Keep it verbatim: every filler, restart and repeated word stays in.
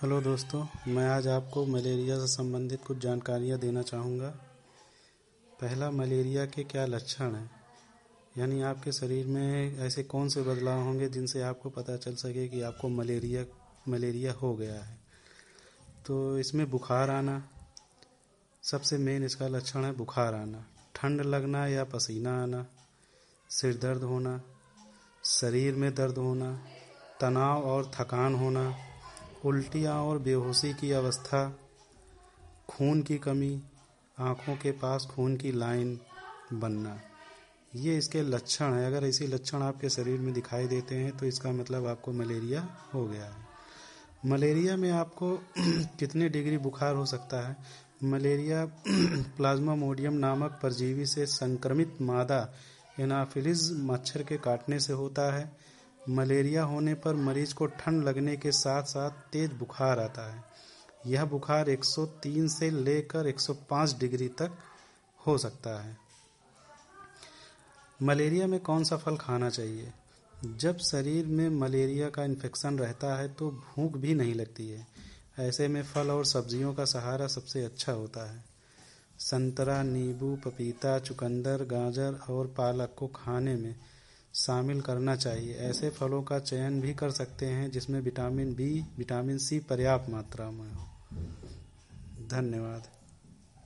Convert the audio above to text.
Hello दोस्तों, मैं आज आपको मलेरिया से संबंधित कुछ जानकारियाँ देना चाहूँगा। पहला, मलेरिया के क्या लक्षण हैं, यानी आपके शरीर में ऐसे कौन से बदलाव होंगे जिनसे आपको पता चल सके कि आपको मलेरिया मलेरिया हो गया है। तो इसमें बुखार आना सबसे मेन इसका लक्षण है। बुखार आना, ठंड लगना या पसीना आना, सिर दर्द होना, शरीर में दर्द होना, तनाव और थकान होना, उल्टियाँ और बेहोशी की अवस्था, खून की कमी, आँखों के पास खून की लाइन बनना, ये इसके लक्षण हैं। अगर ऐसे लक्षण आपके शरीर में दिखाई देते हैं तो इसका मतलब आपको मलेरिया हो गया है। मलेरिया में आपको कितने डिग्री बुखार हो सकता है? मलेरिया प्लाज्मामोडियम नामक परजीवी से संक्रमित मादा एनाफिलिस मच्छर के काटने से होता है। मलेरिया होने पर मरीज को ठंड लगने के साथ साथ तेज बुखार आता है। यह बुखार एक सौ तीन से लेकर एक सौ पाँच डिग्री तक हो सकता है। मलेरिया में कौन सा फल खाना चाहिए? जब शरीर में मलेरिया का इन्फेक्शन रहता है तो भूख भी नहीं लगती है। ऐसे में फल और सब्जियों का सहारा सबसे अच्छा होता है। संतरा, नींबू, पपीता, चुकंदर, गाजर और पालक को खाने में शामिल करना चाहिए। ऐसे फलों का चयन भी कर सकते हैं जिसमें विटामिन बी, विटामिन सी पर्याप्त मात्रा में हो। धन्यवाद।